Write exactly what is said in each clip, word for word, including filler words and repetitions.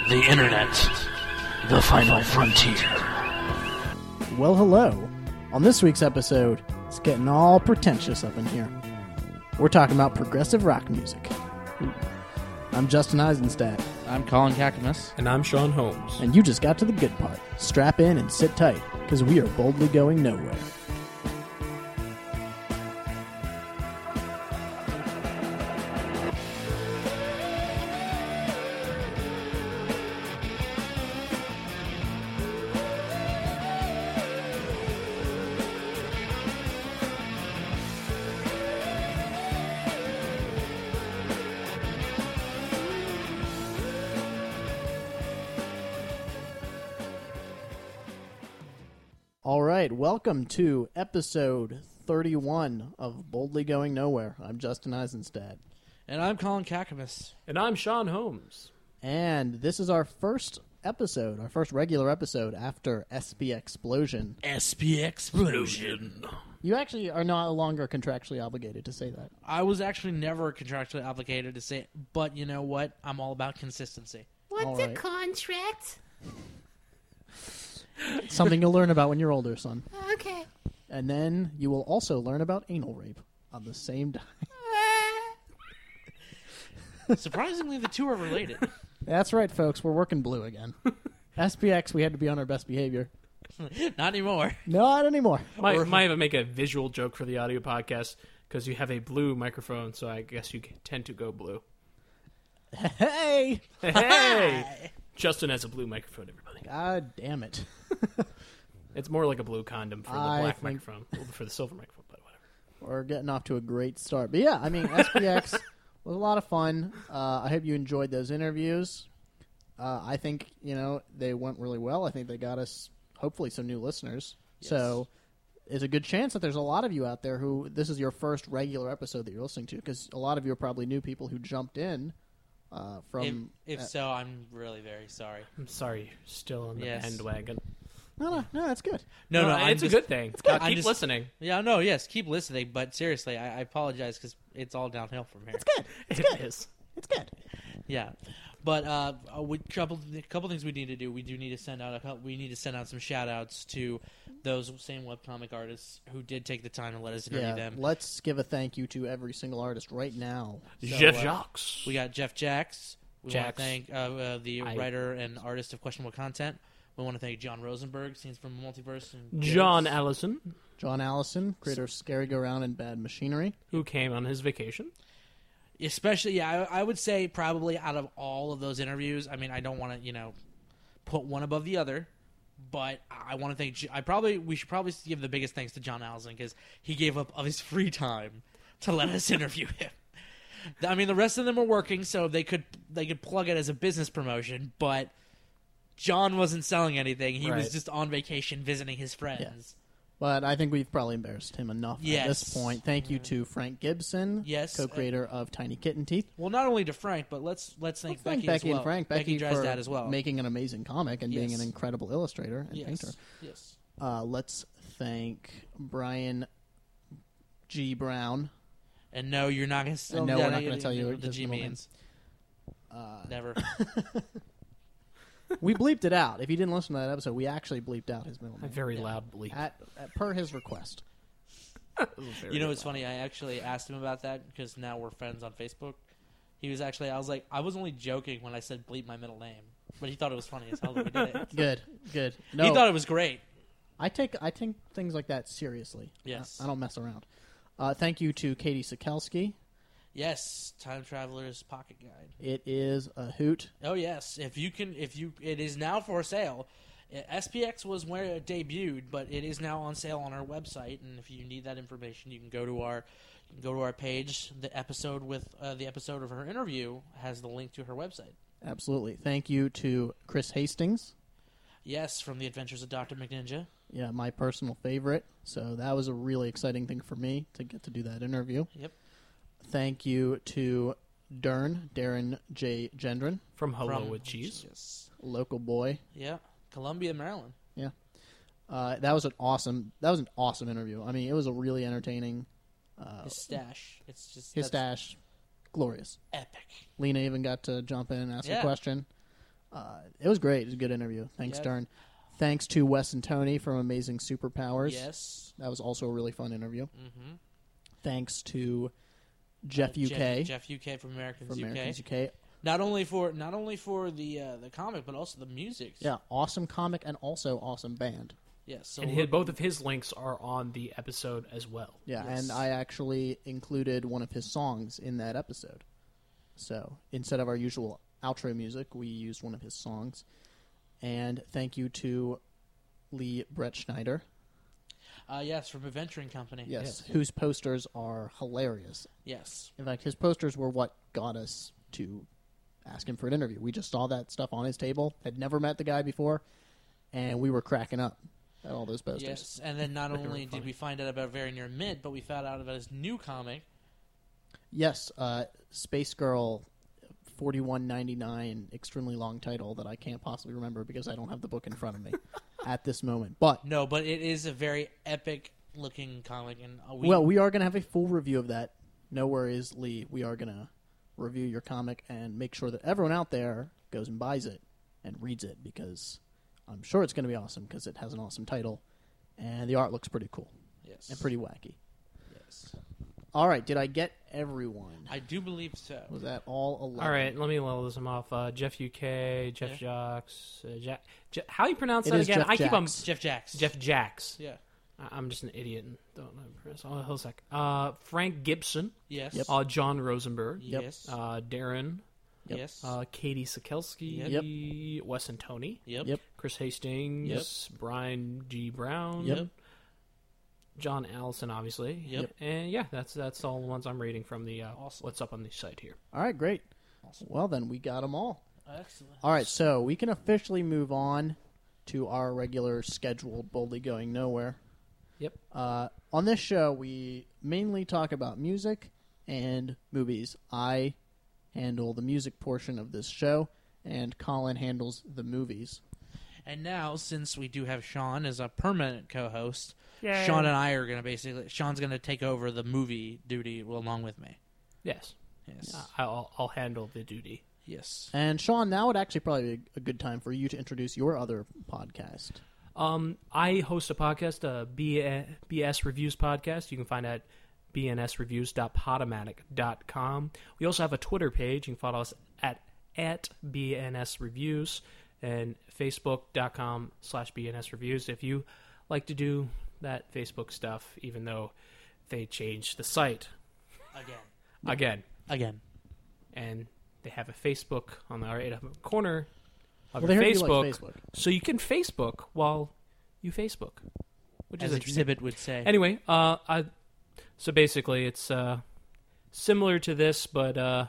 The internet, the final frontier. Well, hello. On this week's episode, it's getting all pretentious up in here. We're talking about progressive rock music. I'm Justin Eisenstadt, I'm Colin Kakamas. And I'm Sean Holmes. and you just got to the good part. Strap in and sit tight, because we are boldly going nowhere. All right, welcome to episode thirty-one of Boldly Going Nowhere. I'm Justin Eisenstadt, And I'm Colin Kakamas. And I'm Sean Holmes. and this is our first episode, our first regular episode after S P Explosion. S P Explosion. You actually are no longer contractually obligated to say that. I was actually never contractually obligated to say it, but you know what? I'm all about consistency. All What's a right. contract? Something you'll learn about when you're older, son. Okay. And then you will also learn about anal rape on the same time. Surprisingly, the two are related. That's right, folks. We're working blue again. S P X, we had to be on our best behavior. Not anymore. Not anymore. Might, might even make a visual joke for the audio podcast because you have a blue microphone, so I guess you tend to go blue. Hey! Hey! Justin has a blue microphone, everybody. God damn it. It's more like a blue condom for the I black think- microphone, for the silver microphone, but whatever. We're getting off to a great start. But yeah, I mean, S P X was a lot of fun. Uh, I hope you enjoyed those interviews. Uh, I think, you know, they went really well. I think they got us, hopefully, some new listeners. Yes. So there's a good chance that there's a lot of you out there who this is your first regular episode that you're listening to, because a lot of you are probably new people who jumped in uh, If, from... if uh, so, I'm really very sorry. I'm sorry, you're still on the Yes. bandwagon. no, no, no, that's good. No, no, I'm it's just, a good thing. good. Uh, I'm keep just- listening. Yeah, no, yes, keep listening, but seriously, I, I apologize because it's all downhill from here. It's good. It's It good. is. It's good. Yeah, but uh, a we, couple a couple things we need to do. We do need to send out a couple, we need to send out some shout outs to those same webcomic artists who did take the time to let us interview Yeah, them. let's give a thank you to every single artist right now. Jeff uh, Jacques. We got Jeff Jacks. We want Jacks. to thank uh, uh, the I- writer and artist of questionable content. We want to thank John Rosenberg, scenes from Multiverse. And John Ghosts. Allison, John Allison, creator of Scary Go Round and Bad Machinery. who came on his vacation. Especially, yeah, I, I would say probably out of all of those interviews, I mean, I don't want to, you know, put one above the other, but I want to thank. J- I probably we should probably give the biggest thanks to John Allison because he gave up of his free time to let us interview him. I mean, the rest of them were working, so they could they could plug it as a business promotion, but John wasn't selling anything. He was Right. just on vacation visiting his friends. But I think we've probably embarrassed him enough Yes. at this point. Thank you to Frank Gibson, Yes. co-creator of Tiny Kitten Teeth. Well, not only to Frank, but let's let's thank Let's thank Becky, Becky as well. and Frank. Becky, Becky for Dresdad as well. making an amazing comic and being Yes. an incredible illustrator and yes. painter. Yes. Uh, let's thank Brian G. Brown. And no, you're not going to. And no, we're not gonna tell you what the his G middle name. means. Uh, Never. we bleeped it out. If you didn't listen to that episode, we actually bleeped out his middle A name. very Yeah. loud bleep. At, at, per his request. Very You know, it's loud. funny. I actually asked him about that because now we're friends on Facebook. He was actually. I was like, I was only joking when I said bleep my middle name, but he thought it was funny as hell that we did it. Good, good. No, He thought it was great. I take I take things like that seriously. Yes. I, I don't mess around. Uh, thank you to Katie Sikelski. Yes, Time Traveler's Pocket Guide. It is a hoot. Oh yes, if you can, if you, it is now for sale. Uh, S P X was where it debuted, but it is now on sale on our website. And if you need that information, you can go to our, you can go to our page. The episode with uh, the episode of her interview has the link to her website. Absolutely. Thank you to Chris Hastings. Yes, from the Adventures of Doctor McNinja. Yeah, my personal favorite. So that was a really exciting thing for me to get to do that interview. Yep. Thank you to Dern, Darren J. Gendron, From Hello From- with Cheese. Yes. local boy. Yeah. Columbia, Maryland. Uh, that was an awesome. That was an awesome interview. I mean, it was a really entertaining. Uh, His stash. It's just his that's stash, glorious. epic. Lena even got to jump in and ask Yeah. a question. Uh, it was great. It was a good interview. Thanks, Yeah. Stern. Thanks to Wes and Tony from Amazing Superpowers. Yes. That was also a really fun interview. Mm-hmm. Thanks to Jeff U K Jeff, Jeff U K from Americans from U K. Americans U K. Not only for not only for the uh, the comic, but also the music. Yeah, awesome comic and also awesome band. Yes. So and his, both of his links are on the episode as well. Yeah, Yes. and I actually included one of his songs in that episode. So instead of our usual outro music, we used one of his songs. And thank you to Lee Brett Schneider, Uh, yes, from Adventuring Company. yes, whose posters are hilarious. Yes. In fact, his posters were what got us to ask him for an interview. We just saw that stuff on his table, had never met the guy before, and we were cracking up at all those posters. Yes, and then not They were only did funny. we find out about Very Near Mid, but we found out about his new comic. Yes, uh, Space Girl forty-one ninety-nine, extremely long title that I can't possibly remember because I don't have the book in front of me at this moment. But, No, but it is a very epic looking comic, and uh, we, well, we are going to have a full review of that. No worries, Lee. We are going to review your comic and make sure that everyone out there goes and buys it and reads it because I'm sure it's going to be awesome because it has an awesome title and the art looks pretty cool yes, and pretty wacky. yes, All right, did I get everyone? I do believe so. Was that all eleven? All right, let me level them off. Uh, Jeff U K, Jeff Yeah. Jacks, uh, Jack, Je- how do you pronounce It that is again? Jeff I keep on Jacks. Jeff Jacks. Jeff Jacks. Yeah. I- I'm just an idiot and don't know. how to pronounce- Oh, hold a sec. Uh, Frank Gibson, Yes. Yep. uh, John Rosenberg, Yep. Yes. uh, Darren, Yes. uh, Katie Sikelski, Wes and Tony, yep. Yep. Chris Hastings, Brian G. Brown, Yep. John Allison, obviously. Yep. And yeah, that's that's all the ones I'm reading from the uh, Awesome. what's up on the site here. All right, great. Awesome. Well, then we got them all. Excellent. All right, so we can officially move on to our regular scheduled Boldly Going Nowhere. Yep. Uh, on this show, we mainly talk about music and movies. I handle the music portion of this show, and Colin handles the movies. And now, since we do have Sean as a permanent co-host, Yay. Sean and I are going to basically Sean's going to take over the movie duty along with me. Yes. Yes. Uh, I'll, I'll handle the duty. Yes. And Sean, now would actually probably be a good time for you to introduce your other podcast. Um, I host a podcast, a B- BS Reviews podcast. You can find it at b n s reviews dot podomatic dot com. We also have a Twitter page. You can follow us at, at B N S Reviews and facebook.com slash BNS Reviews. If you like to do that Facebook stuff, even though they changed the site Again. again, Again. and they have a Facebook on the right corner of Well, they your heard you Facebook, like Facebook. so you can Facebook while you Facebook, which As is interesting. Exhibit would say. Anyway, uh, I, so basically it's uh, similar to this, but uh,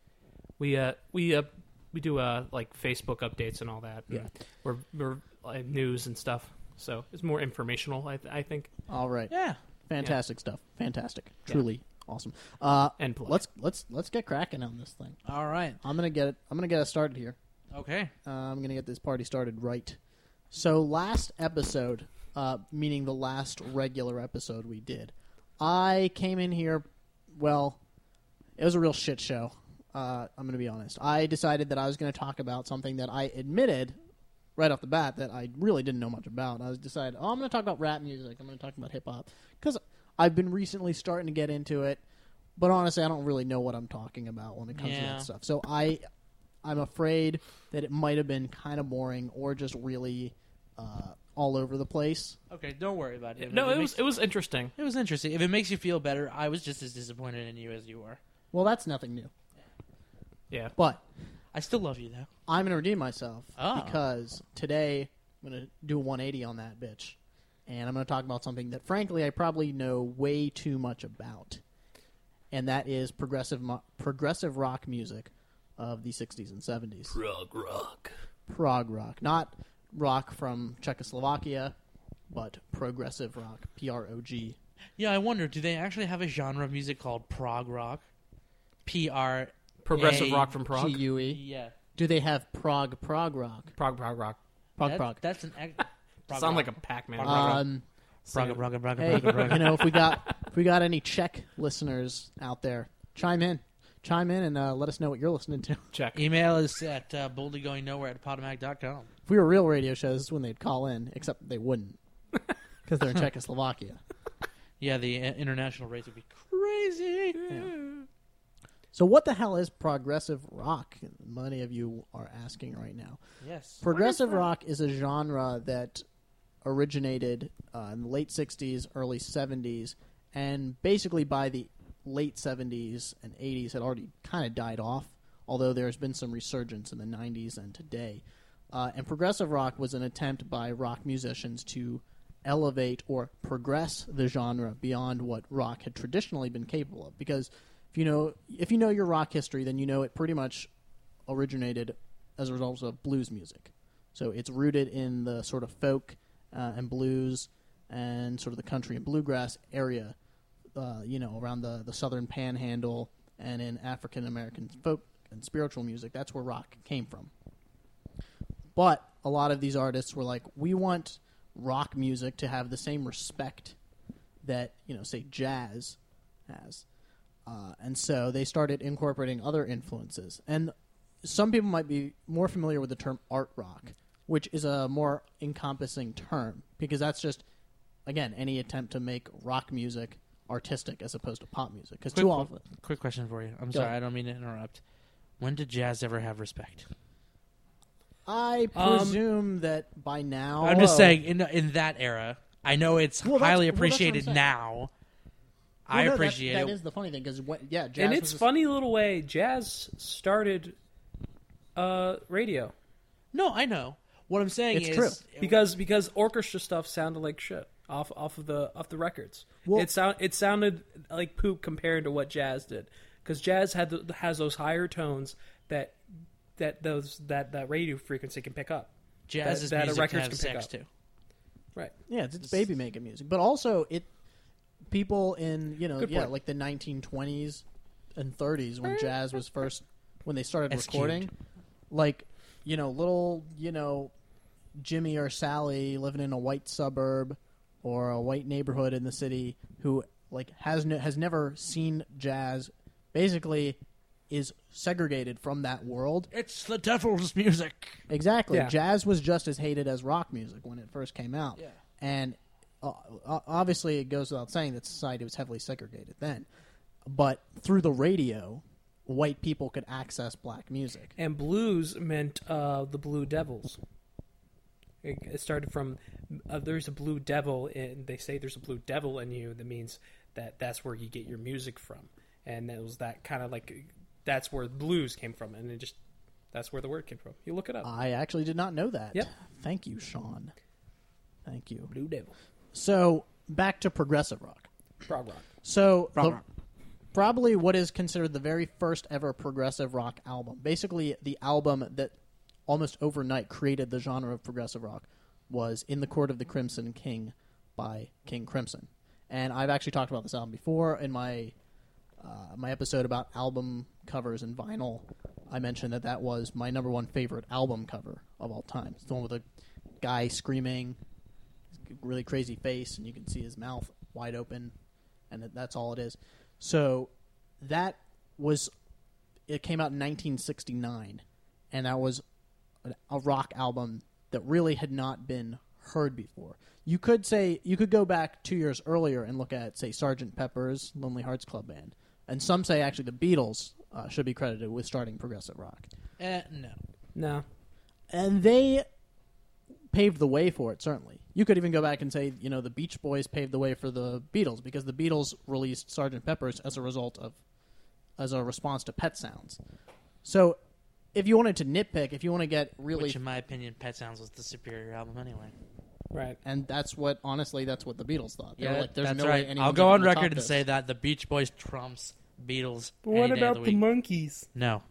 we uh, we uh, we do uh, like Facebook updates and all that. Yeah. we're we're like, news and stuff. So it's more informational, I, th- I think, All right. Yeah. Fantastic stuff. Fantastic. Yeah. Truly awesome. Uh, and play. let's let's let's get cracking on this thing. All right. I'm gonna get it. I'm gonna get us started here. Okay. Uh, I'm going to get this party started right. So last episode, uh, meaning the last regular episode we did, I came in here, well, it was a real shit show. Uh, I'm going to be honest. I decided that I was going to talk about something that I admitted right off the bat that I really didn't know much about. I was decided, oh, I'm going to talk about rap music. I'm going to talk about hip-hop. Because I've been recently starting to get into it. But honestly, I don't really know what I'm talking about when it comes to Yeah. that stuff. So I... I'm afraid that it might have been kind of boring or just really uh, all over the place. Okay, don't worry about it. no, If it was makes- it was interesting. it was interesting. If it makes you feel better, I was just as disappointed in you as you were. Well, that's nothing new. Yeah, But I still love you though. I'm going to redeem myself Ah. because today I'm going to do a one eighty on that bitch. And I'm going to talk about something that, frankly, I probably know way too much about. And that is progressive mo- progressive rock music of the sixties and seventies. prog rock. Prog rock. Not rock from Czechoslovakia, but progressive rock. P R O G. Yeah, I wonder, do they actually have a genre of music called prog rock? P R Progressive A- rock from Prague. G U E. Yeah. Do they have prog prog rock? Prog prog rock. Prog That- prog. That's an ex- prog Sound rock. like a Pac-Man. Prog rock. Um, Prog prog prog hey, prog prog. you know, if we got if we got any Czech listeners out there, chime in. chime in and uh, let us know what you're listening to. Check. Email is at uh, boldlygoingnowhere at podomatic dot com. If we were real radio shows, this is when they'd call in, except they wouldn't because they're in Czechoslovakia. Yeah, the uh, international rates would be crazy. Yeah. So what the hell is progressive rock? Many of you are asking right now. Yes. Progressive rock is a genre that originated uh, in the late sixties, early seventies, and basically by the late seventies and eighties had already kind of died off, although there's been some resurgence in the nineties and today. Uh, and progressive rock was an attempt by rock musicians to elevate or progress the genre beyond what rock had traditionally been capable of. Because if you know if you know your rock history, then you know it pretty much originated as a result of blues music. So it's rooted in the sort of folk uh, and blues and sort of the country and bluegrass area, uh, you know, around the, the southern panhandle and in African American folk and spiritual music. That's where rock came from. But a lot of these artists were like, we want rock music to have the same respect that, you know, say jazz has. Uh, and so they started incorporating other influences. And some people might be more familiar with the term art rock, which is a more encompassing term because that's just, again, any attempt to make rock music artistic as opposed to pop music. Because Quick, too often... quick question for you. I'm Go sorry, ahead. I don't mean to interrupt. When did jazz ever have respect? I Um, presume that by now... I'm just Oh. saying, in in that era, I know it's Well, that's- highly well, that's what I'm appreciated saying. now. Well, I no, that- appreciate that it. is the funny thing, because, yeah, jazz And was it's a- funny little way jazz started uh, radio No, I know. What I'm saying It's is true. because because orchestra stuff sounded like shit off off of the off the records. Well- it sound it sounded like poop compared to what jazz did because jazz had the, has those higher tones that that those that that radio frequency can pick up. jazz that- is that a music to records have can pick sex up. to. Right. Yeah, it's, it's baby making music, but also it people in you know Good yeah point. like the nineteen twenties and thirties when jazz was first when they started That's recording, cute. like you know little you know Jimmy or Sally living in a white suburb or a white neighborhood in the city who like has no, has never seen jazz, basically is segregated from that world. It's the devil's music. Exactly. Yeah. Jazz was just as hated as rock music when it first came out. Yeah. And uh, uh, obviously it goes without saying that society was heavily segregated then. But through the radio, white people could access black music. And blues meant uh, the Blue Devils. It, it started from uh, there's a blue devil, and they say there's a blue devil in you. That means that that's where you get your music from, and it was that kind of like that's where blues came from, and it just that's where the word came from. You look it up. I actually did not know that. Yep. Thank you, Sean. Thank you. Blue Devil, So back to progressive rock. prog rock. So Prog the- rock. probably what is considered the very first ever progressive rock album, basically the album that almost overnight created the genre of progressive rock, was In the Court of the Crimson King by King Crimson. And I've actually talked about this album before in my uh, my episode about album covers and vinyl. I mentioned that that was my number one favorite album cover of all time. It's the one with a guy screaming, really crazy face, and you can see his mouth wide open, and that's all it is. So that was, it came out in nineteen sixty-nine, and that was a rock album that really had not been heard before. You could say, you could go back two years earlier and look at, say, Sergeant Pepper's Lonely Hearts Club Band. And some say actually the Beatles uh, should be credited with starting progressive rock. Eh, no. No, And they paved the way for it, certainly. You could even go back and say, you know, the Beach Boys paved the way for the Beatles because the Beatles released Sergeant Pepper's as a result of, as a response to Pet Sounds. So if you wanted to nitpick, if you want to get really... Which, in my opinion, Pet Sounds was the superior album anyway. right. And that's what, honestly, that's what the Beatles thought. They Yeah, were like, there's that's no right. way anyone's I'll go on gonna top record and this. say that the Beach Boys trumps Beatles. But any what day of about the, the week. monkeys? No.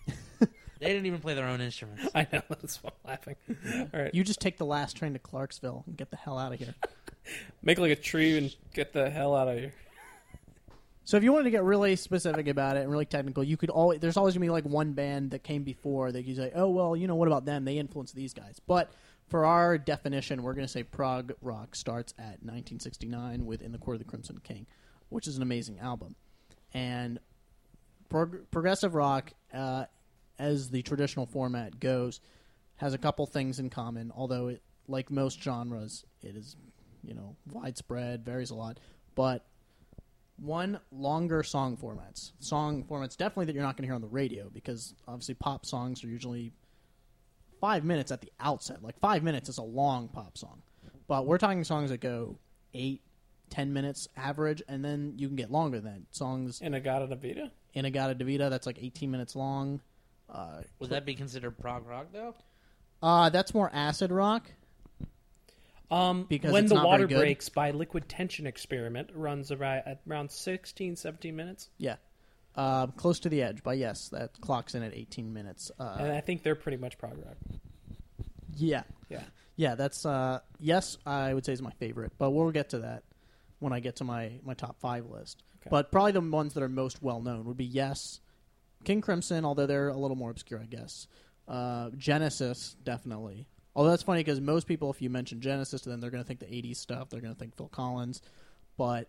They didn't even play their own instruments. I know that's why I'm laughing. All right, You just take the last train to Clarksville and get the hell out of here. make like a tree and get the hell out of here. So if you wanted to get really specific about it and really technical, you could always there's always gonna be like one band that came before that you say, oh well, you know what about them? They influenced these guys. But for our definition, we're gonna say prog rock starts at nineteen sixty-nine with In the Court of the Crimson King, which is an amazing album. And prog- progressive rock, uh, as the traditional format goes, has a couple things in common. Although, it, like most genres, it is, you know, widespread, varies a lot. But one, longer song formats. Song formats definitely that you're not going to hear on the radio, because obviously pop songs are usually five minutes at the outset. Like five minutes is a long pop song, but we're talking songs that go eight, ten minutes average, and then you can get longer than that. Songs In-A-Gadda-Da-Vida? In-A-Gadda-Da-Vida, that's like eighteen minutes long. Uh, Would that be considered prog rock though? uh, that's more acid rock. Um, Because when it's the not Water very good. Breaks by Liquid Tension Experiment runs around, at around sixteen, seventeen minutes. Yeah. Uh, Close to the Edge, but yes, that clocks in at eighteen minutes. Uh, And I think they're pretty much prog rock. yeah. Yeah. Yeah, that's, uh, yes, I would say is my favorite, but we'll get to that when I get to my, my top five list. Okay. But probably the ones that are most well-known would be, yes, King Crimson, although they're a little more obscure, I guess. Uh, Genesis, definitely. Although that's funny because most people, if you mention Genesis to them, they're going to think the eighties stuff. They're going to think Phil Collins. But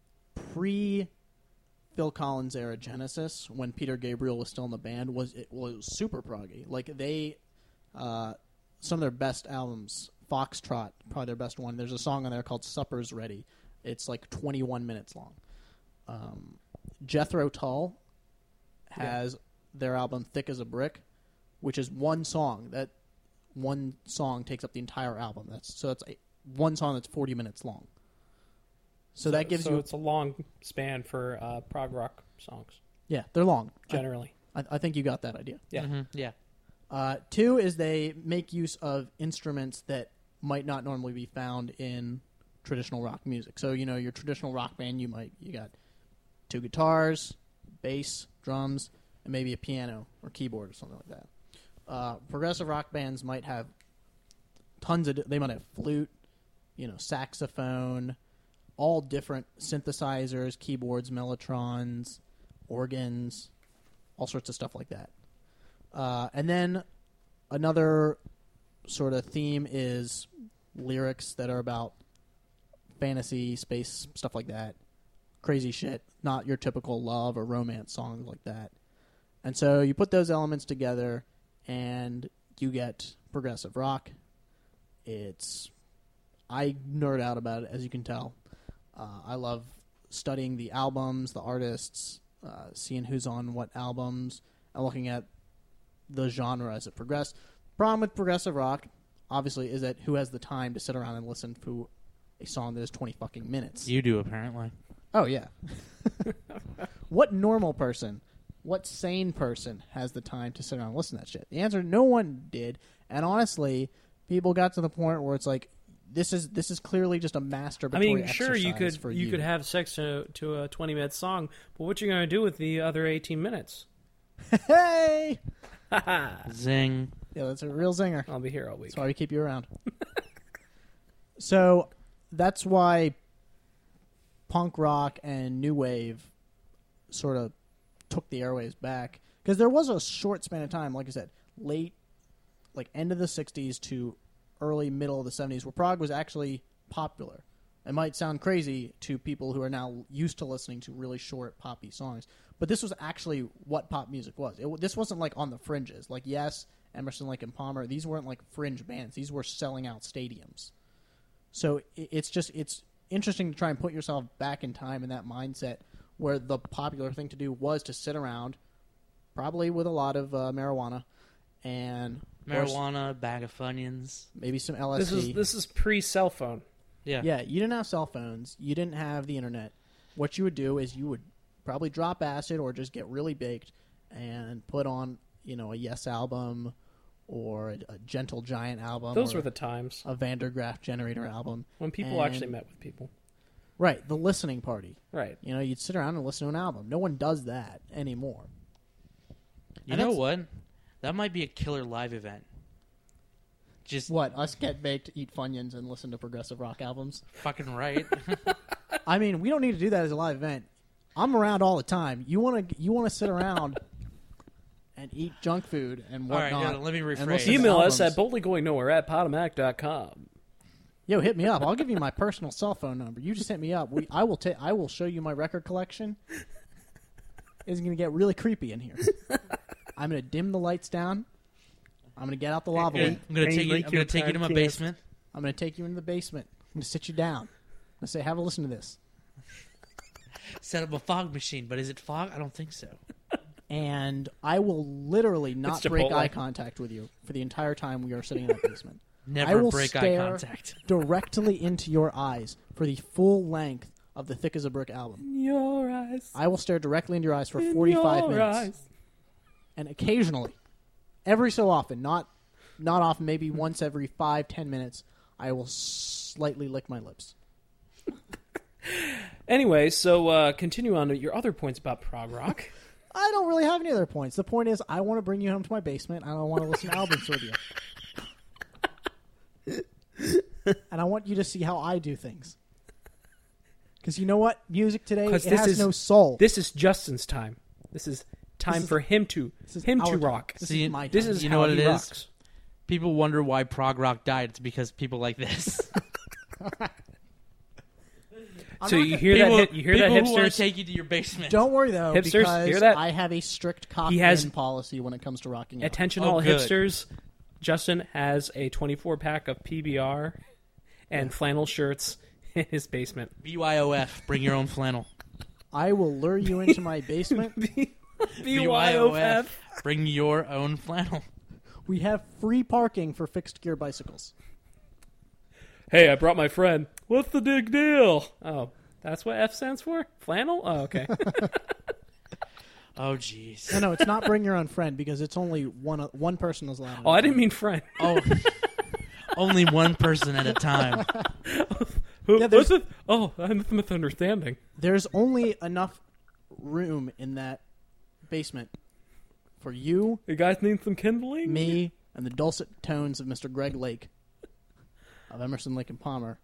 pre-Phil Collins era Genesis, when Peter Gabriel was still in the band, was it was super proggy. Like they, uh, some of their best albums, Foxtrot, probably their best one. There's a song on there called "Supper's Ready." It's like twenty-one minutes long. Um, Jethro Tull has their album "Thick as a Brick," which is one song. That one song takes up the entire album. That's so it's a, one song that's forty minutes long. So, that gives so you it's a long span for uh, prog rock songs, yeah, they're long. generally. I, I think you got that idea. Yeah. Mm-hmm. Yeah. Uh, two is they make use of instruments that might not normally be found in traditional rock music. So you know your traditional rock band, you might you got two guitars, bass, drums, and maybe a piano or keyboard or something like that. Uh, progressive rock bands might have tons of. They might have flute, you know, saxophone, all different synthesizers, keyboards, mellotrons, organs, all sorts of stuff like that. Uh, and then another sort of theme is lyrics that are about fantasy, space, stuff like that. Crazy shit, not your typical love or romance songs like that. And so you put those elements together and you get progressive rock. It's... I nerd out about it, as you can tell. Uh, I love studying the albums, the artists, uh, seeing who's on what albums, and looking at the genre as it progressed. Problem with progressive rock, obviously, is that who has the time to sit around and listen to a song that is twenty fucking minutes? You do, apparently. Oh, yeah. What normal person, what sane person has the time to sit around and listen to that shit? The answer, no one did. And honestly, people got to the point where it's like, this is this is clearly just a masturbatory I mean, sure, you exercise could for you you could have sex to, to a twenty minute song, but what you gonna do with the other eighteen minutes? Hey! Zing. Yeah, that's a real zinger. I'll be here all week. That's why we keep you around. So that's why punk rock and new wave sort of took the airwaves back, because there was a short span of time, like I said, late, like end of the sixties to early middle of the seventies, where prog was actually popular. It might sound crazy to people who are now used to listening to really short poppy songs, but this was actually what pop music was. It, this wasn't like on the fringes. Like, yes, Emerson, Lake and Palmer, these weren't like fringe bands. These were selling out stadiums. So it, it's just, it's interesting to try and put yourself back in time in that mindset where the popular thing to do was to sit around, probably with a lot of uh, marijuana, and Marijuana, bag of Funyuns. maybe some L S This D. is this is pre cell phone. Yeah. Yeah, you didn't have cell phones. You didn't have the internet. What you would do is you would probably drop acid or just get really baked and put on, you know, a Yes album or a, a Gentle Giant album. Those or were the times a Vandergraaf Generator album. when people And- actually met with people. Right, the listening party. Right. You know, you'd sit around and listen to an album. No one does that anymore. You And know that's- what? That might be a killer live event. Just What, us get baked, eat Funyuns, and listen to progressive rock albums? fucking right. I mean, we don't need to do that as a live event. I'm around all the time. You want to you want to sit around and eat junk food and All right, whatnot. no, let me and rephrase. listen to Email us albums. at boldlygoingnowhere at potomac dot com. Yo, hit me up. I'll give you my personal cell phone number. You just hit me up. We, I will ta- I will show you my record collection. is going to get really creepy in here. I'm going to dim the lights down. I'm going to get out the lava I'm lamp. gonna Hey, take you. like I'm your gonna take you to my podcast. basement. I'm going to take you into the basement. I'm going to sit you down. I'm going to say, have a listen to this. Set up a fog machine, but is it fog? I don't think so. And I will literally not It's break Chipotle. eye contact with you for the entire time we are sitting in that basement. I Never will break eye stare contact. directly into your eyes for the full length of the Thick as a Brick album. In your eyes. I will stare directly into your eyes for In forty-five your minutes. eyes. And occasionally, every so often, not not often, maybe once every five, ten minutes, I will slightly lick my lips. Anyway, so uh, continue on to your other points about prog rock. I don't really have any other points. The point is, I want to bring you home to my basement. I don't want to listen to albums with you. And I want you to see how I do things. Because you know what? Music today, it 'Cause this has is- no soul. This is Justin's time. This is time This is- for him to This is him our to time. rock. This See, is my This time. is You how know what he it is? rocks. People wonder why prog rock died. It's because people like this. I'm So not you gonna- hear people that? Hip, you hear that, people who want to hipsters? take you to your basement. Don't worry though, Hipsters, because hear that? I have a strict cock He has- in policy when it comes to rocking out. Attention, Oh, all good. hipsters! Justin has a twenty-four pack of P B R and flannel shirts in his basement. B Y O F. Bring your own flannel. I will lure you into my basement. B Y O F. Bring your own flannel. We have free parking for fixed gear bicycles. Hey, I brought my friend. What's the big deal? Oh, that's what F stands for? Flannel? Oh, okay. Oh, jeez. No, no, it's not bring your own friend because it's only one one person is allowed. Oh, I didn't mean friend. Oh, only one person at a time. Who, Yeah, there's- what's it? Oh, I'm misunderstanding. There's only enough room in that basement for you, You guys need some kindling? me, and the dulcet tones of Mister Greg Lake of Emerson, Lake and Palmer.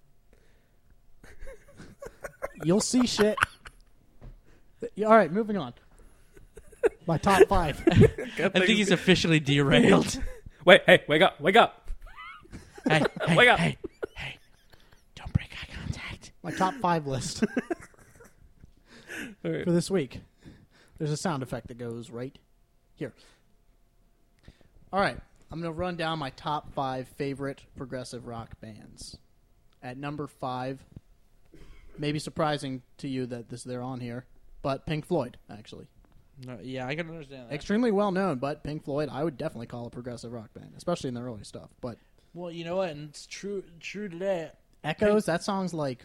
You'll see shit. All right, moving on. My top five. I think he's officially derailed. Wait, hey, wake up, wake up. Hey, hey, Wake up. hey, hey. Don't break eye contact. My top five list All right. for this week. There's a sound effect that goes right here. All right, I'm going to run down my top five favorite progressive rock bands. At number five, maybe surprising to you that this they're on here, but Pink Floyd, actually. No, yeah, I can understand that. Extremely well known, but Pink Floyd, I would definitely call a progressive rock band, especially in their early stuff. But Well, you know what? And it's true. True to that. Echoes, that song's like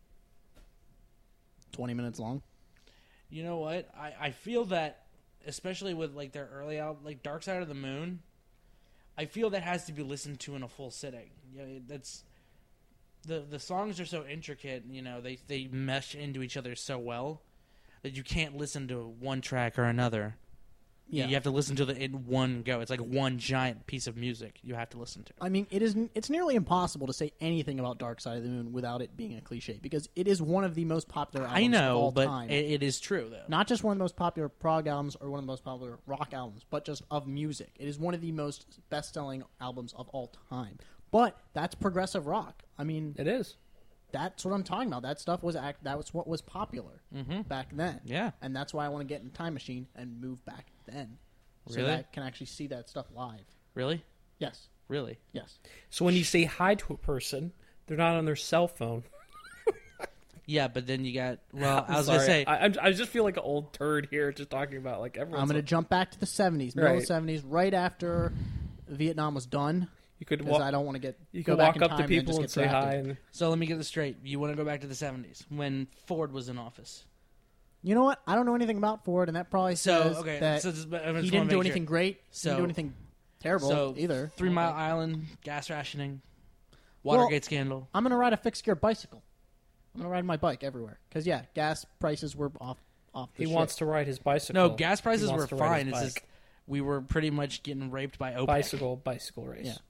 twenty minutes long. You know what? I, I feel that, especially with like their early album, like Dark Side of the Moon, I feel that has to be listened to in a full sitting. You know, that's the the songs are so intricate. You know, they they mesh into each other so well that you can't listen to one track or another. Yeah. You have to listen to it in one go. It's like one giant piece of music you have to listen to. I mean, it is. It's nearly impossible to say anything about Dark Side of the Moon without it being a cliche, because it is one of the most popular albums I of know, all but time. it, it is true though. Not just one of the most popular prog albums or one of the most popular rock albums, but just of music. It is one of the most best-selling albums of all time. But that's progressive rock. I mean, It is. that's what I'm talking about. That stuff was act. That was what was popular Mhm. back then. Yeah. and that's why I want to get in a time machine and move back then, so Really? that I can actually see that stuff live. Really, Yes, really. yes. So when you say hi to a person, they're not on their cell phone. Yeah, but then you got. Well, I was Sorry. gonna say. I, I'm- I just feel like an old turd here, just talking about like everyone. I'm going to jump back to the seventies, middle of Right. the seventies, right after Vietnam was done, You could because walk. I don't want to get You go could back walk in up time to and people just and get say hi. drafted. And So let me get this straight. You want to go back to the seventies when Ford was in office. You know what? I don't know anything about Ford, and that probably So says okay, that so just, I just he didn't wanna do make anything Sure. great. he So- didn't do anything terrible So either. Three I don't Mile think. Island, gas rationing, Well, Watergate scandal. I'm going to ride a fixed gear bicycle. I'm going to ride my bike everywhere because yeah, gas prices were off off the he shit. wants to ride his bicycle. No, gas He prices wants were to ride fine. his It's just bike. we were pretty much getting raped by OPEC. bicycle bicycle race. Yeah.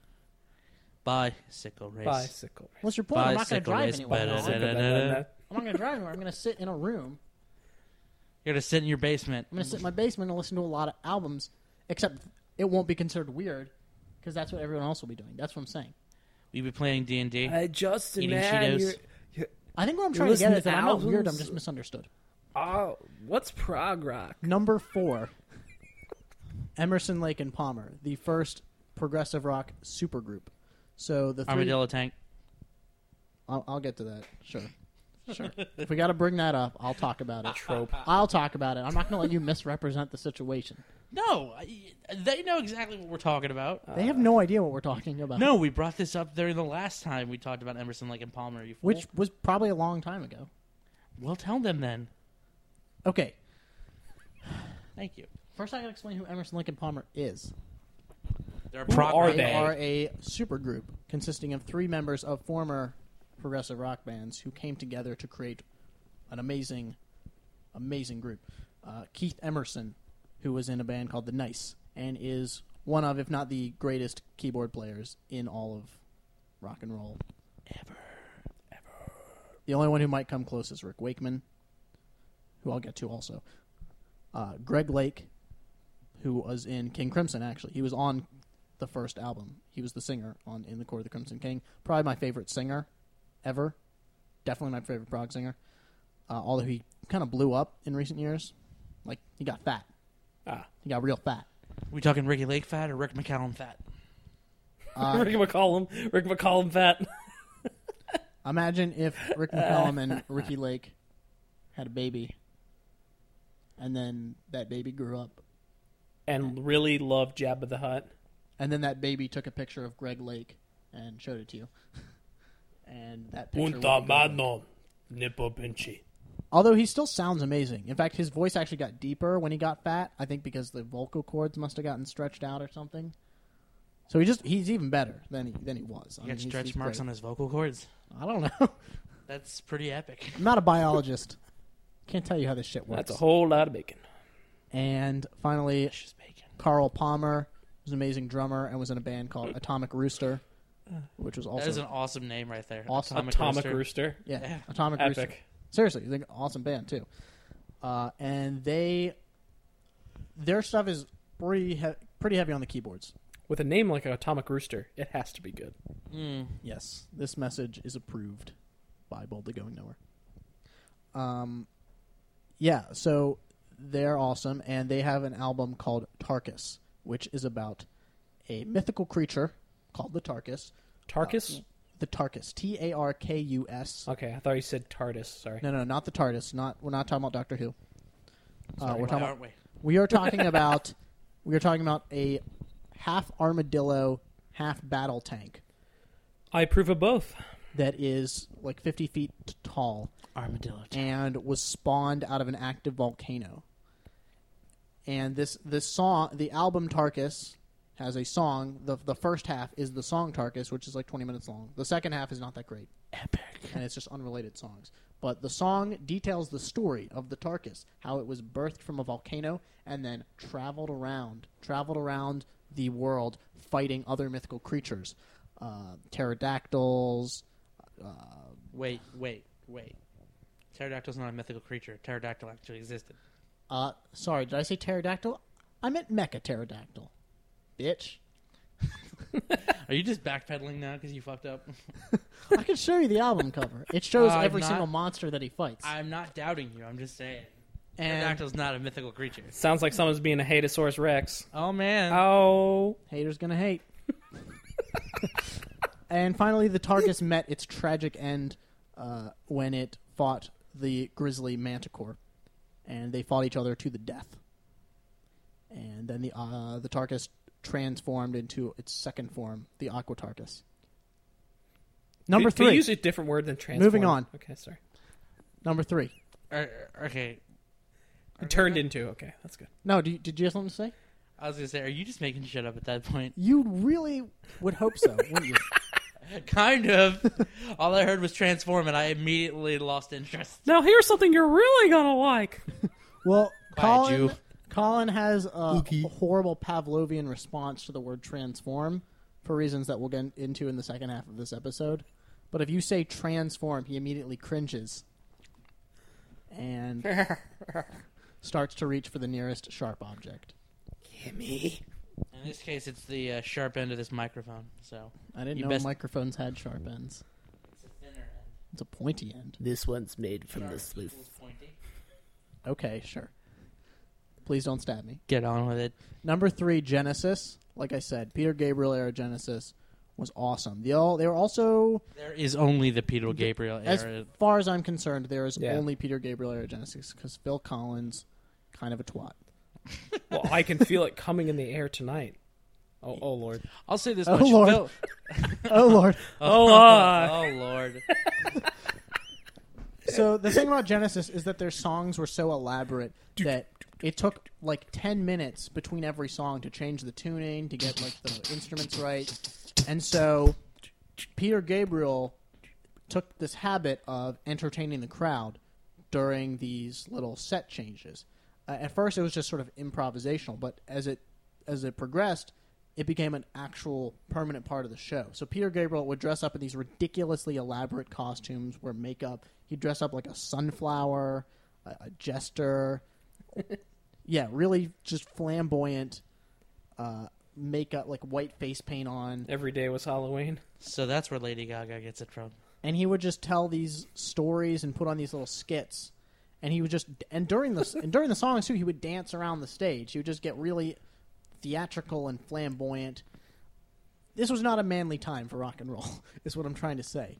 Bicycle race. Bicycle race. What's your point? I'm not going to Bicycle drive race, anywhere. better I'm than- not Da-da-da-da. going to drive anywhere. I'm going to sit in a room. You're gonna sit in your basement. I'm going to sit in my basement and listen to a lot of albums, except it won't be considered weird because that's what everyone else will be doing. That's what I'm saying. We be playing D and D. Hey, Justin, Eating man, Cheetos. you're, you're, I think what I'm You're trying to get listening is that to I'm not weird. I'm albums? just misunderstood. Oh, what's prog rock? Number four, Emerson, Lake and Palmer, the first progressive rock supergroup. So the three, Armadillo Tank. I'll, I'll get to that. Sure, sure. If we got to bring that up, I'll talk about it. Trope. I'll talk about it. I'm not going to let you misrepresent the situation. No, I- they know exactly what we're talking about. They have no idea what we're talking about. No, we brought this up during the last time we talked about Emerson, Lake and Palmer. You fool. Which was probably a long time ago. Well, tell them then. Okay, Thank you. first I got to explain who Emerson, Lake and Palmer is. They're a Who prog are rock They they? are a supergroup consisting of three members of former progressive rock bands who came together to create an amazing, amazing group. Uh, Keith Emerson, who was in a band called The Nice, and is one of, if not the greatest keyboard players in all of rock and roll ever. Ever. The only one who might come close is Rick Wakeman, who I'll get to also. Uh, Greg Lake, who was in King Crimson, actually. He was on the first album. He was the singer on In the Court of the Crimson King. Probably my favorite singer ever. Definitely my favorite prog singer. Uh, although he kind of blew up in recent years. Like, he got fat. Ah. He got real fat. We talking Ricky Lake fat or Rick McCallum fat? Uh, Rick McCallum. Rick McCallum fat. imagine if Rick McCallum and Ricky Lake had a baby. And then that baby grew up. And really loved Jabba the Hutt. And then that baby took a picture of Greg Lake and showed it to you. And that picture would be Greg Lake. Nippo Pinchi. Although he still sounds amazing. In fact, his voice actually got deeper when he got fat. I think because the vocal cords must have gotten stretched out or something. So he just he's even better than he than he was. I You mean, got he's- stretch he's marks great. on his vocal cords? I don't know. That's pretty epic. I'm not a biologist. Can't tell you how this shit works. That's a whole lot of bacon. And finally, Just bacon. Carl Palmer was an amazing drummer and was in a band called Atomic Rooster, which was That is also an awesome name right there. Awesome. Atomic, Atomic Rooster. Rooster. yeah, Yeah. Atomic Rooster. Epic. Seriously, they're an awesome band too. Uh, and they their stuff is pretty he- pretty heavy on the keyboards. With a name like Atomic Rooster, it has to be good. Mm. Yes, this message is approved by Boldly Going Nowhere. Um, yeah, so they're awesome, and they have an album called Tarkus, which is about a mythical creature called the Tarkus. Tarkus? The Tarkus, T A R K U S. Okay, I thought you said TARDIS. Sorry. No, no, not the TARDIS. Not we're not talking about Doctor Who. Uh, Sorry, we're Why talking. aren't About, we? we are talking about. We are talking about a half armadillo, half battle tank I approve of both. that is like fifty feet t- tall Armadillo. and was spawned out of an active volcano. And this this song, the album Tarkus, has a song. The the first half is the song Tarkus, which is like twenty minutes long. The second half is not that great. Epic. And it's just unrelated songs. But the song details the story of the Tarkus, how it was birthed from a volcano and then traveled around, traveled around the world fighting other mythical creatures, uh, pterodactyls. Uh, Wait, wait, wait. Pterodactyl's not a mythical creature. Pterodactyl actually existed. uh, sorry, did I say pterodactyl? I meant mecha pterodactyl. Bitch. Are you just backpedaling now because you fucked up? I can show you the album cover. It shows Uh, I'm every not- single monster that he fights. I'm not doubting you. I'm just saying. and Pterodactyl's not a mythical creature. Sounds like someone's being a Hatosaurus Rex. Oh, man. Oh. haters gonna hate. And finally, the Tarkus met its tragic end uh, when it fought the grizzly Manticore, and they fought each other to the death. And then the uh, the Tarkus transformed into its second form, the Aqua Tarkus. Number Could- could you three. use a different word than transform. Moving on. Okay, sorry. Number three. Uh, okay. It turned into. Okay, that's good. No, do you, did you have something to say? I was going to say, are you just making shit up at that point? You really would hope so, wouldn't you? Kind of. All I heard was transform, and I immediately lost interest. Now here's something you're really gonna like. Well, Quiet, Jew. Colin, Colin has a, a horrible Pavlovian response to the word transform for reasons that we'll get into in the second half of this episode. But if you say transform, he immediately cringes and starts to reach for the nearest sharp object. Gimme. In this case, it's the uh, sharp end of this microphone. So I didn't You know best- microphones had sharp ends. it's a thinner end. It's a pointy end. This one's made from Sharp the sleuth. equals pointy. Okay, sure. Please don't stab me. Get on with it. Number three, Genesis. Like I said, Peter Gabriel era Genesis was awesome. They all they were also, There is only the Peter Gabriel as era. far as I'm concerned, there is Yeah. only Peter Gabriel era Genesis because Phil Collins, kind of a twat. Well, I can feel it coming in the air tonight. Oh, oh Lord. I'll say this Oh, much. Lord. Phil- Oh Lord. Oh, uh. oh Lord. So the thing about Genesis is that their songs were so elaborate that it took like ten minutes between every song to change the tuning, to get like the instruments right. And so Peter Gabriel took this habit of entertaining the crowd during these little set changes. Uh, at first it was just sort of improvisational, but as it as it progressed, it became an actual permanent part of the show. So Peter Gabriel would dress up in these ridiculously elaborate costumes, wear makeup. He'd dress up like a sunflower, a, a jester. Yeah, really just flamboyant uh, makeup, like white face paint on. Every day was Halloween. So that's where Lady Gaga gets it from. And he would just tell these stories and put on these little skits. And he would just and during the and during the songs too, he would dance around the stage. He would just get really theatrical and flamboyant. This was not a manly time for rock and roll, is what I'm trying to say.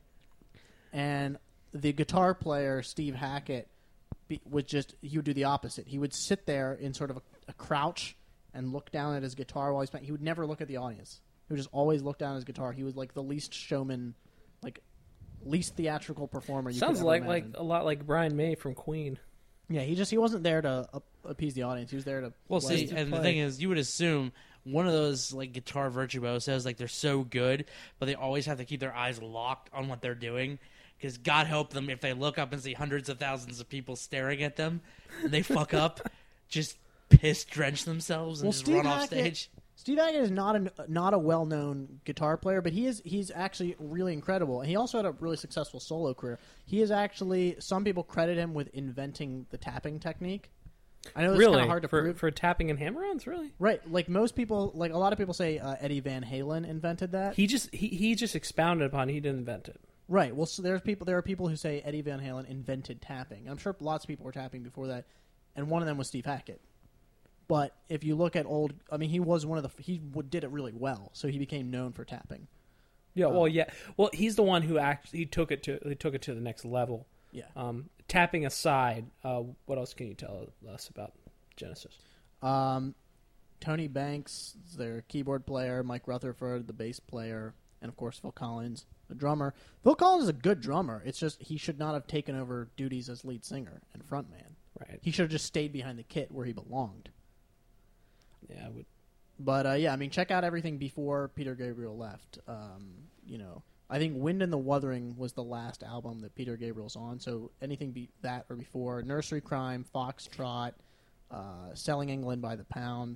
And the guitar player, Steve Hackett, be, would just, he would do the opposite. He would sit there in sort of a, a crouch and look down at his guitar while he's playing. He would never look at the audience. He would just always look down at his guitar. He was like the least showman, like least theatrical performer you Sounds could ever like like imagine. a lot like Brian May from Queen. Yeah, he just, he wasn't there to uh, appease the audience. He was there to Well, play. see, and the thing is, you would assume one of those like guitar virtuosos, like they're so good, but they always have to keep their eyes locked on what they're doing. Because God help them if they look up and see hundreds of thousands of people staring at them, and they fuck up, just piss drench themselves and Well, just Steve run off Hackett- stage. Steve Hackett is not a not a well known guitar player, but he is he's actually really incredible, and he also had a really successful solo career. He is actually, some people credit him with inventing the tapping technique. I know it's Really? kind of hard to for, prove. for tapping and hammer-ons, really? Right, like most people, like a lot of people say uh, Eddie Van Halen invented that. He just he, he just expounded upon it. He didn't invent it. Right. Well, so there's people. There are people who say Eddie Van Halen invented tapping. I'm sure lots of people were tapping before that, and one of them was Steve Hackett. But if you look at old, I mean, he was one of the he w- did it really well, so he became known for tapping. Yeah, Uh, well, yeah. Well, he's the one who actually he took it to he took it to the next level. Yeah. Um, tapping aside, uh, what else can you tell us about Genesis? Um, Tony Banks, their keyboard player, Mike Rutherford, the bass player, and of course Phil Collins, the drummer. Phil Collins is a good drummer. It's just he should not have taken over duties as lead singer and frontman. Right. He should have just stayed behind the kit where he belonged. Yeah, I would. But uh, yeah, I mean, check out everything before Peter Gabriel left. Um, you know, I think "Wind and the Wuthering" was the last album that Peter Gabriel's on. So anything be that or before, "Nursery Crime," "Foxtrot," uh, "Selling England by the Pound,"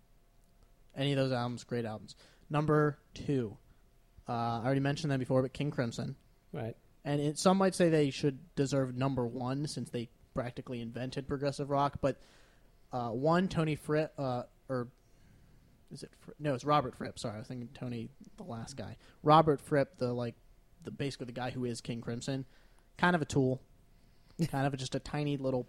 any of those albums, great albums. Number two, uh, I already mentioned them before, but King Crimson. Right. And it, some might say they should deserve number one since they practically invented progressive rock. But uh, one, Tony Fripp, uh, or is it? Fri- no, it's Robert Fripp. Sorry, I was thinking Tony, the last guy. Robert Fripp, the like, the basically the guy who is King Crimson, kind of a tool, kind of just a tiny little.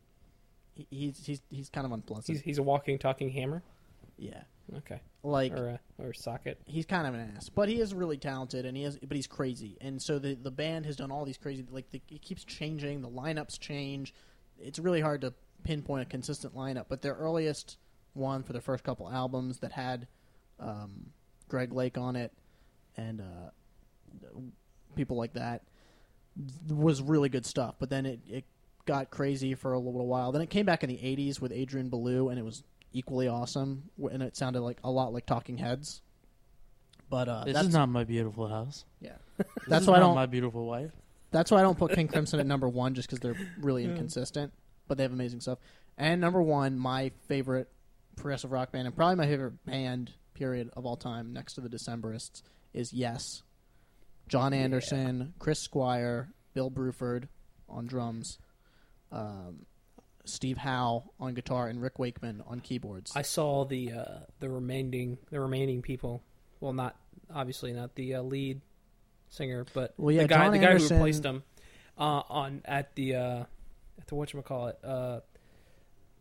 he- He's he's he's kind of unpleasant. He's he's a walking, talking hammer. yeah, Okay. like Or a, or socket. he's kind of an ass, but he is really talented, and he is, but he's crazy. And so the the band has done all these crazy, like the, it keeps changing. The lineups change. It's really hard to pinpoint a consistent lineup. But their earliest one for their first couple albums that had um, Greg Lake on it, and uh, people like that, was really good stuff. But then it, it got crazy for a little while. Then it came back in the eighties with Adrian Belew, and it was equally awesome, and it sounded like a lot like Talking Heads. But uh, This that's is not my beautiful house. yeah. This That's is why I not don't. my beautiful wife. That's why I don't put King Crimson at number one, just because they're really inconsistent. But they have amazing stuff. And number one, my favorite progressive rock band, and probably my favorite band period of all time, next to the Decemberists, is Yes. John Anderson, Chris Squire, Bill Bruford on drums, um, Steve Howe on guitar, and Rick Wakeman on keyboards. I saw the uh, the remaining the remaining people. Well, not obviously not the uh, lead singer, but Well, yeah, the guy John the guy Anderson- who replaced him uh, on at the uh, at the whatchamacallit, uh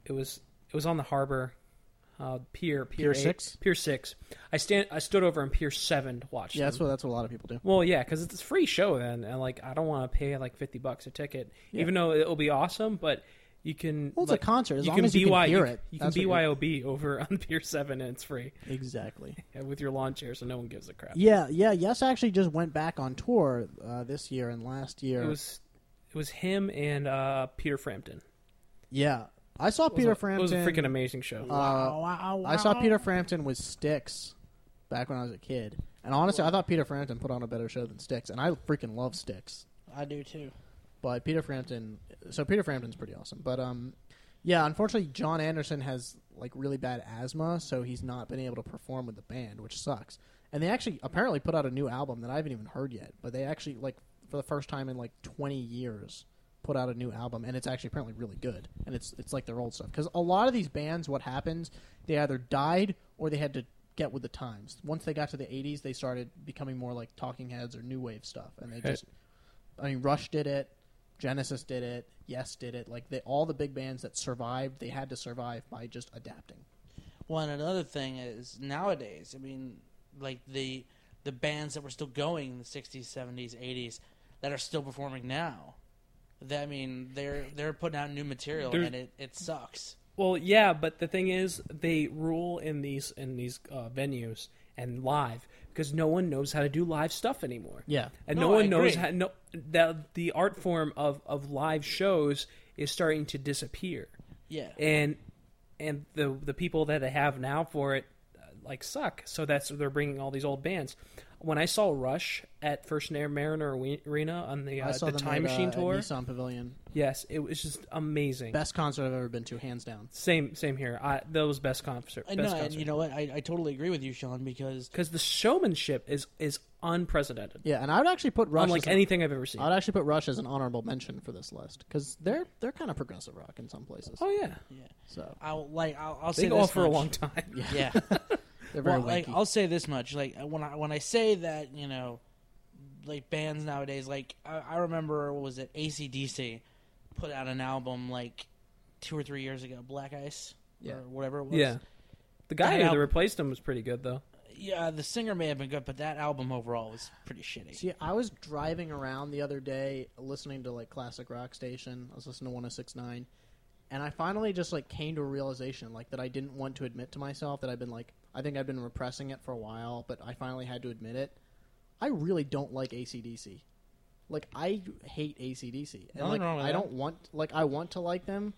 it was it was on the harbor, uh, pier pier, Pier eight, six? pier six. I stand I stood over in pier seven to watch. Yeah, them. that's what that's what a lot of people do. Well, yeah, because it's a free show then, and like I don't want to pay like fifty bucks a ticket, Yeah. even though it'll be awesome. But you can. Well, it's like, a concert. As you long can as you B Y can hear you, it, You can that's what B Y O B over on Pier Seven, and it's free. Exactly. Yeah, with your lawn chair, so no one gives a crap. Yeah, yeah. Yes, actually, just went back on tour uh, this year and last year. It was it was him and uh, Peter Frampton. Yeah, I saw It was Peter a, Frampton. It was a freaking amazing show. Uh, I saw Peter Frampton with Styx back when I was a kid, and honestly, I thought Peter Frampton put on a better show than Styx, and I freaking love Styx. I do too. But Peter Frampton, so Peter Frampton's pretty awesome. But um, yeah, unfortunately, John Anderson has like really bad asthma, so he's not been able to perform with the band, which sucks. And they actually apparently put out a new album that I haven't even heard yet. But they actually like for the first time in like twenty years put out a new album, and it's actually apparently really good. And it's it's like their old stuff, because a lot of these bands, what happens, they either died or they had to get with the times. Once they got to the eighties, they started becoming more like Talking Heads or new wave stuff, and they just, I mean, Rush did it, Genesis did it, Yes did it. Like they, all the big bands that survived, they had to survive by just adapting. Well, and another thing is nowadays, I mean, like the the bands that were still going in the sixties, seventies, eighties that are still performing now. That, I mean, they're they're putting out new material, There's- and it, it sucks. Well, yeah, but the thing is, they rule in these in these uh, venues and live because no one knows how to do live stuff anymore. Yeah. and No, no, I one knows agree. how. No, that the art form of, of live shows is starting to disappear, Yeah. and and the the people that they have now for it uh, like suck. So that's they're bringing all these old bands. When I saw Rush at First Air Mariner Arena on the I uh, saw the them Time at, Machine uh, tour, at Nissan Pavilion. yes, it was just amazing. Best concert I've ever been to, hands down. Same same here. I, that was best concert. I Best know, and concert. you know what? I, I totally agree with you, Sean, because Because the showmanship is is unprecedented, Yeah, and I would actually put Rush unlike as an- anything I've ever seen. I would actually put Rush as an honorable mention for this list because they're they're kind of progressive rock in some places. Oh yeah, yeah, So I'll like I'll, I'll they say go this oh, on for a much. long time. Yeah. they're very Well, like wanky. I'll say this much: like when I when I say that, you know, like bands nowadays, like I, I remember, what was it, A C D C put out an album like two or three years ago, Black Ice, Yeah. or whatever it was. Yeah, the guy That that album- replaced him was pretty good though. yeah. The singer may have been good, but that album overall was pretty shitty. See, I was driving around the other day listening to like classic rock station. I was listening to one oh six point nine, and I finally just like came to a realization like that I didn't want to admit to myself that I've been like I think I've been repressing it for a while, but I finally had to admit it. I really don't like A C D C. Like I hate A C D C, and Nothing like wrong with I that. don't want like I want to like them,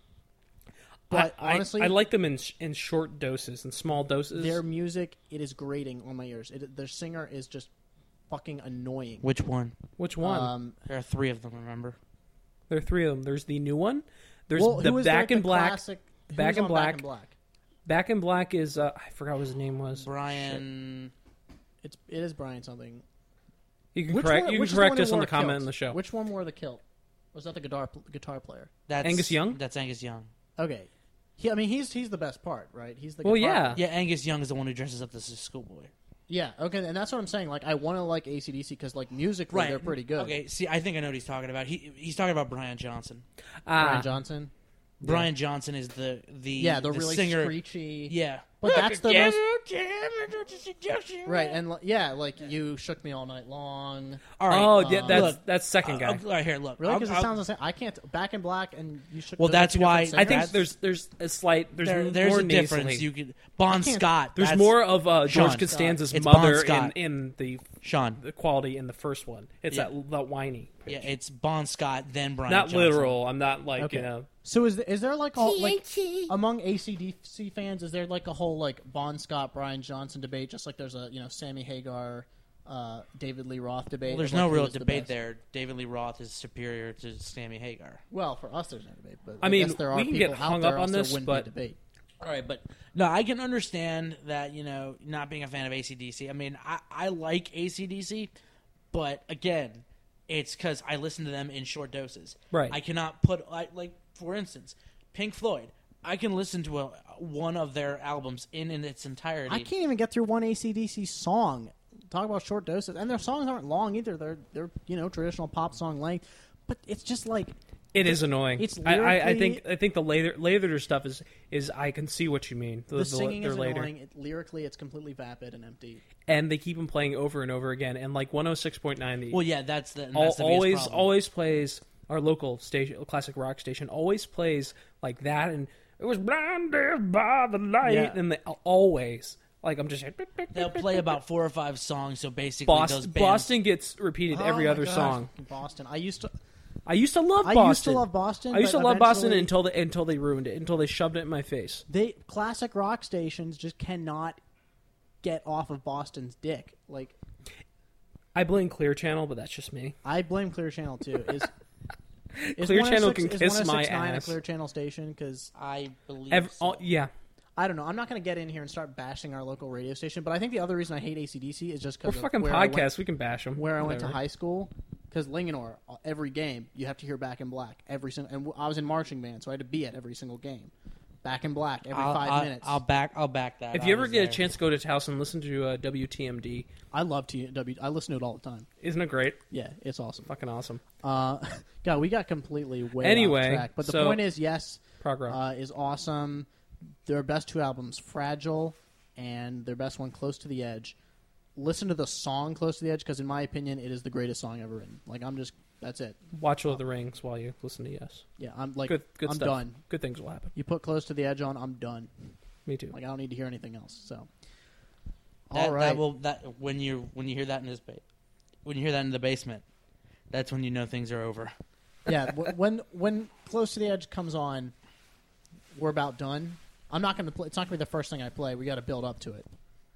but I, honestly, I, I like them in sh- in short doses and small doses. their music. It is grating on my ears. It, their singer is just fucking annoying. Which one? Which one? Um, There are three of them. Remember? there are three of them. There's the new one. There's well, the who is Back there, in the Black. classic- who Back was in on Black. Back in Black. Back in Black is uh, I forgot what his name was. Brian. It's it is Brian something. You can Which correct one- you which can is the correct one who us on wore the comment kilts? in the show. Which one wore the kilt? Was that the guitar pl- guitar player? That's Angus Young? That's Angus Young. Okay, he, I mean he's he's the best part, right? He's the Well, guitar yeah. player. Yeah, Angus Young is the one who dresses up as a schoolboy. yeah. Okay, and that's what I'm saying. Like I want to like A C D C because like musically they're pretty good. Okay, see, I think I know what he's talking about. He he's talking about Brian Johnson. Brian Ah, Johnson. Brian Johnson is the the Yeah, the, really singer. screechy. Yeah, But that's the most most right, and li- yeah, like you shook me all night long. All right. oh, uh, yeah, that's look, that's second Uh, guy. all right, here, look. Really, I'll- because it I'll- sounds the same. I can't. Back in Black and you shook. Well, those are that's two why- different I think singers. there's there's a slight there's there, there's more a difference. nasally. You could Bon can't- Scott. There's that's- more of uh, George Sean. Costanza's It's Bon mother in, Scott. in the Sean. the quality in the first one. It's Yeah. that that whiny. Yeah, it's Bon Scott then Brian. Not Johnson. literal. I'm not like Okay. you know. So is there, is there like a like among A C D C fans? Is there like a whole like Bon Scott Brian Johnson debate? Just like there's a you know Sammy Hagar, uh, David Lee Roth debate. Well, there's of, like, no real who's the debate best? there. David Lee Roth is superior to Sammy Hagar. Well, for us, there's no debate. But I I, mean, guess there are we can people get out hung there up on else there this, wouldn't but- be debate. All right, but no, I can understand that, you know, not being a fan of A C D C. I mean, I, I like A C D C, but again, it's because I listen to them in short doses. Right. I cannot put, I, like, for instance, Pink Floyd. I can listen to a, one of their albums in, in its entirety. I can't even get through one A C D C song. Talk about short doses, and their songs aren't long either. They're they're you know traditional pop song length, but it's just like It is annoying. It's I, I, I lyrically- think I think the later later stuff is is I can see what you mean. The, singing they're is later. annoying. It, lyrically, it's completely vapid and empty. And they keep them playing over and over again. And like one oh six point nine, the Well, yeah, that's the, and al- that's the biggest always problem. always plays our local station, classic rock station, always plays like that. And it was blinded by the light, Yeah. and they always like I'm just They'll play about four or five songs, so basically Boston. those bands. Boston gets repeated every Oh my other gosh, song. Boston. I used to. I used to love I Boston. used to love Boston. I used to but love Boston eventually- until they until they ruined it, until they shoved it in my face. They classic rock stations just cannot get off of Boston's dick. Like I blame Clear Channel, but that's just me. I blame Clear Channel too. Is, is Clear one oh Channel six can is kiss one oh my six point nine a ass. Clear Channel station? Because I believe Ev- so. all- yeah, I don't know. I'm not going to get in here and start bashing our local radio station. But I think the other reason I hate A C D C is just we're because fucking where I went, podcasts. We can bash them. where I went to high school. Because Linganore, every game you have to hear Back in Black every single. And I was in marching band, so I had to be at every single game. Back in Black every I'll, 5 I'll, minutes. I'll back. I'll back that. If I you ever was get a there. chance to go to Towson, listen to uh, W T M D. I love T W. I listen to it all the time. Isn't it great? Yeah, it's awesome. Fucking awesome. Uh, God, we got completely way Anyway, off track. But the so- point is, yes, Prog rock. uh, is awesome. Their best two albums, Fragile, and their best one, Close to the Edge. Listen to the song Close to the Edge because, in my opinion, it is the greatest song ever written. Like, I'm just, that's it. Watch Lord of the Rings while you listen to Yes. Yeah, I'm like, Good, good I'm stuff. done. Good things will happen. You put Close to the Edge on, I'm done. Me too. Like, I don't need to hear anything else. So, That, all right. that will that when you when you hear that in this ba- when you hear that in the basement, that's when you know things are over. yeah, w- when when Close to the Edge comes on, we're about done. I'm not going to play. It's not going to be the first thing I play. We got to build up to it.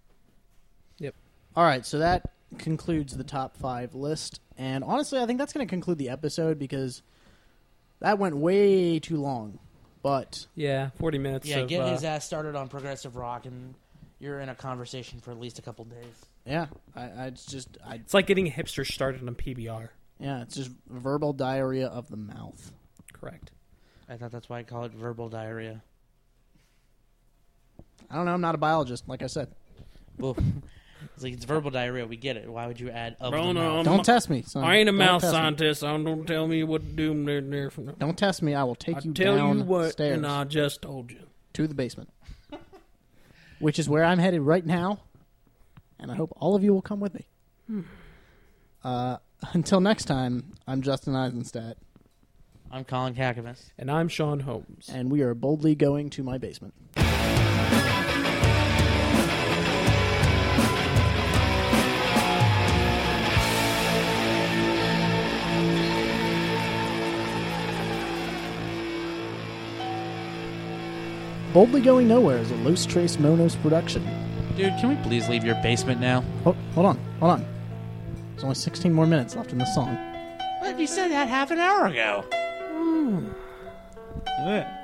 Yep. All right, so that concludes the top five list, and honestly, I think that's going to conclude the episode because that went way too long. But Yeah, forty minutes. Yeah, of, get uh, his ass started on progressive rock, and you're in a conversation for at least a couple days. yeah, I, I it's just I It's like getting a hipster started on P B R. yeah, it's just verbal diarrhea of the mouth. Correct. I thought that's why I call it verbal diarrhea. I don't know. I'm not a biologist, like I said. Well, it's like it's verbal diarrhea. We get it. Why would you add of Bro, the no, mouth? Don't test me. Son. I ain't a Don't mouth test me. scientist. So don't tell me what to do. There, there. Don't test me. I will take I you tell you what, downstairs and I just told you. to the basement, which is where I'm headed right now, and I hope all of you will come with me. Uh, until next time, I'm Justin Eisenstadt, I'm Colin Kakamas. And I'm Sean Holmes. and we are boldly going to my basement. Boldly Going Nowhere is a Los Trace Monos production. Dude, can we please leave your basement now? Oh, hold on, hold on. There's only sixteen more minutes left in the song. But you said that half an hour ago. Yeah.